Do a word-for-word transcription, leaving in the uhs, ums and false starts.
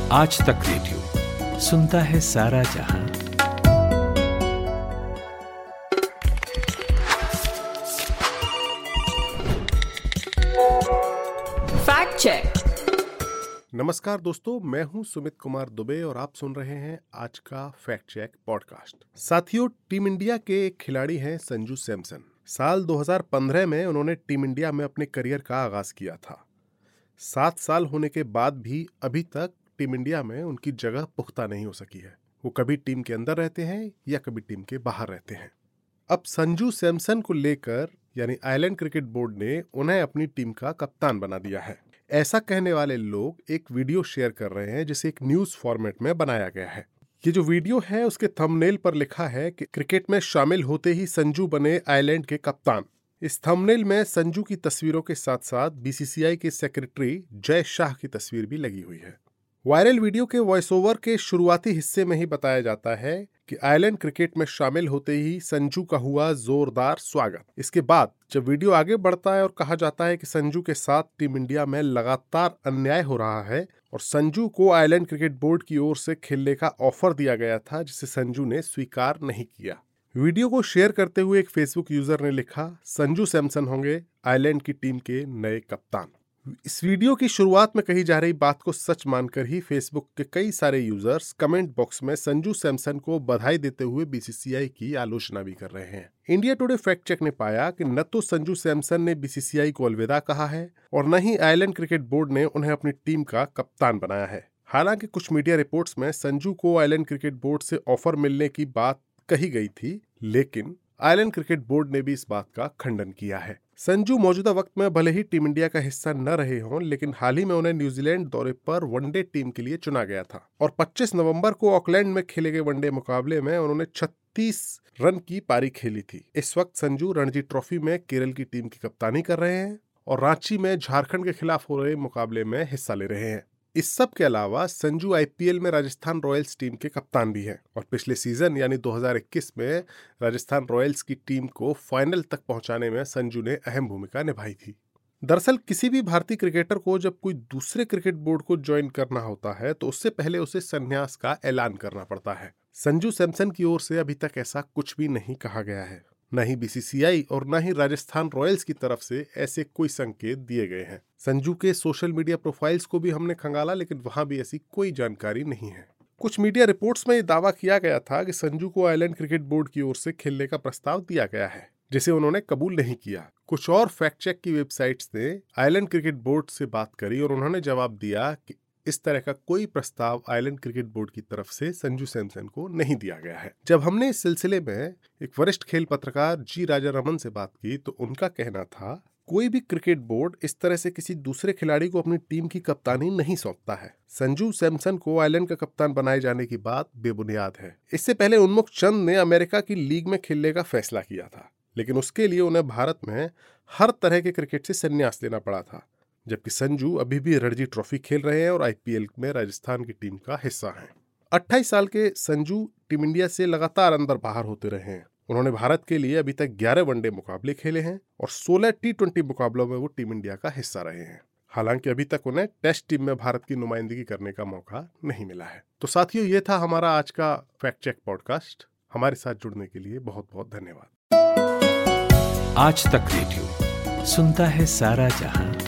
आज तक रेडियो सुनता है सारा जहां। Fact check. नमस्कार दोस्तों, मैं हूं सुमित कुमार दुबे और आप सुन रहे हैं आज का फैक्ट चेक पॉडकास्ट। साथियों, टीम इंडिया के एक खिलाड़ी हैं संजू सैमसन। साल दो हज़ार पंद्रह में उन्होंने टीम इंडिया में अपने करियर का आगाज किया था। सात साल होने के बाद भी अभी तक टीम इंडिया में उनकी जगह पुख्ता नहीं हो सकी है। वो कभी टीम के अंदर रहते हैं या कभी टीम के बाहर रहते हैं। अब संजू सैमसन को लेकर यानी आयरलैंड क्रिकेट बोर्ड ने उन्हें अपनी टीम का कप्तान बना दिया है। ऐसा कहने वाले लोग एक वीडियो शेयर कर रहे हैं जिसे एक न्यूज फॉर्मेट में बनाया गया है। ये जो वीडियो है उसके थंबनेल पर लिखा है कि क्रिकेट में शामिल होते ही संजू बने आयरलैंड के कप्तान। इस थंबनेल में संजू की तस्वीरों के साथ साथ बीसीसीआई के सेक्रेटरी जय शाह की तस्वीर भी लगी हुई है। वायरल वीडियो के वॉइस ओवर के शुरुआती हिस्से में ही बताया जाता है कि आयरलैंड क्रिकेट में शामिल होते ही संजू का हुआ जोरदार स्वागत। इसके बाद जब वीडियो आगे बढ़ता है और कहा जाता है कि संजू के साथ टीम इंडिया में लगातार अन्याय हो रहा है और संजू को आयरलैंड क्रिकेट बोर्ड की ओर से खेलने का ऑफर दिया गया था जिसे संजू ने स्वीकार नहीं किया। वीडियो को शेयर करते हुए एक फेसबुक यूजर ने लिखा, संजू सैमसन होंगे आयरलैंड की टीम के नए कप्तान। इस वीडियो की शुरुआत में कही जा रही बात को सच मानकर ही फेसबुक के कई सारे यूजर्स कमेंट बॉक्स में संजू सैमसन को बधाई देते हुए बीसीसीआई की आलोचना भी कर रहे हैं। इंडिया टुडे फैक्ट चेक ने पाया कि न तो संजू सैमसन ने बीसीसीआई को अलविदा कहा है और न ही आयरलैंड क्रिकेट बोर्ड ने उन्हें अपनी टीम का कप्तान बनाया है। हालांकि कुछ मीडिया रिपोर्ट्स में संजू को आयरलैंड क्रिकेट बोर्ड से ऑफर मिलने की बात कही गई थी, लेकिन आयरलैंड क्रिकेट बोर्ड ने भी इस बात का खंडन किया है। संजू मौजूदा वक्त में भले ही टीम इंडिया का हिस्सा न रहे हों, लेकिन हाल ही में उन्हें न्यूजीलैंड दौरे पर वनडे टीम के लिए चुना गया था और पच्चीस नवंबर को ऑकलैंड में खेले गए वनडे मुकाबले में उन्होंने छत्तीस रन की पारी खेली थी। इस वक्त संजू रणजी ट्रॉफी में केरल की टीम की कप्तानी कर रहे हैं और रांची में झारखंड के खिलाफ हो रहे मुकाबले में हिस्सा ले रहे हैं। इस सब के अलावा संजू आईपीएल में राजस्थान रॉयल्स टीम के कप्तान भी हैं और पिछले सीजन यानी दो हज़ार इक्कीस में राजस्थान रॉयल्स की टीम को फाइनल तक पहुंचाने में संजू ने अहम भूमिका निभाई थी। दरअसल किसी भी भारतीय क्रिकेटर को जब कोई दूसरे क्रिकेट बोर्ड को ज्वाइन करना होता है तो उससे पहले उसे संन्यास का ऐलान करना पड़ता है। संजू सैमसन की ओर से अभी तक ऐसा कुछ भी नहीं कहा गया है। न ही बीसीसीआई और न ही राजस्थान रॉयल्स की तरफ से ऐसे कोई संकेत दिए गए हैं। संजू के सोशल मीडिया प्रोफाइल्स को भी हमने खंगाला, लेकिन वहां भी ऐसी कोई जानकारी नहीं है। कुछ मीडिया रिपोर्ट्स में ये दावा किया गया था कि संजू को आयरलैंड क्रिकेट बोर्ड की ओर से खेलने का प्रस्ताव दिया गया है, जिसे उन्होंने कबूल नहीं किया। कुछ और फैक्ट चेक की वेबसाइट्स ने आयरलैंड क्रिकेट बोर्ड से बात करी और उन्होंने जवाब दिया कि इस तरह का कोई प्रस्ताव आयरलैंड क्रिकेट बोर्ड की तरफ से संजू सैमसन को नहीं दिया गया है। जब हमने इस सिलसिले में एक वरिष्ठ खेल पत्रकार जी राजा रमन से बात की तो उनका कहना था, कोई भी क्रिकेट बोर्ड इस तरह से किसी दूसरे खिलाड़ी को अपनी टीम की कप्तानी नहीं सौंपता है। संजू सैमसन को आयरलैंड का कप्तान बनाए जाने की बात बेबुनियाद है। इससे पहले उन्मुख चंद ने अमेरिका की लीग में खेलने का फैसला किया था, लेकिन उसके लिए उन्हें भारत में हर तरह के क्रिकेट से संन्यास लेना पड़ा था, जबकि संजू अभी भी रणजी ट्रॉफी खेल रहे हैं और आईपीएल में राजस्थान की टीम का हिस्सा हैं। अट्ठाईस साल के संजू टीम इंडिया से लगातार अंदर बाहर होते रहे हैं। उन्होंने भारत के लिए अभी तक ग्यारह वनडे मुकाबले खेले हैं और सोलह टी ट्वेंटी मुकाबलों में वो टीम इंडिया का हिस्सा रहे हैं। हालांकि अभी तक उन्हें टेस्ट टीम में भारत की नुमाइंदगी करने का मौका नहीं मिला है। तो साथियों, ये था हमारा आज का फैक्ट चेक पॉडकास्ट। हमारे साथ जुड़ने के लिए बहुत बहुत धन्यवाद। आज तक रेडियो सुनता है सारा जहां।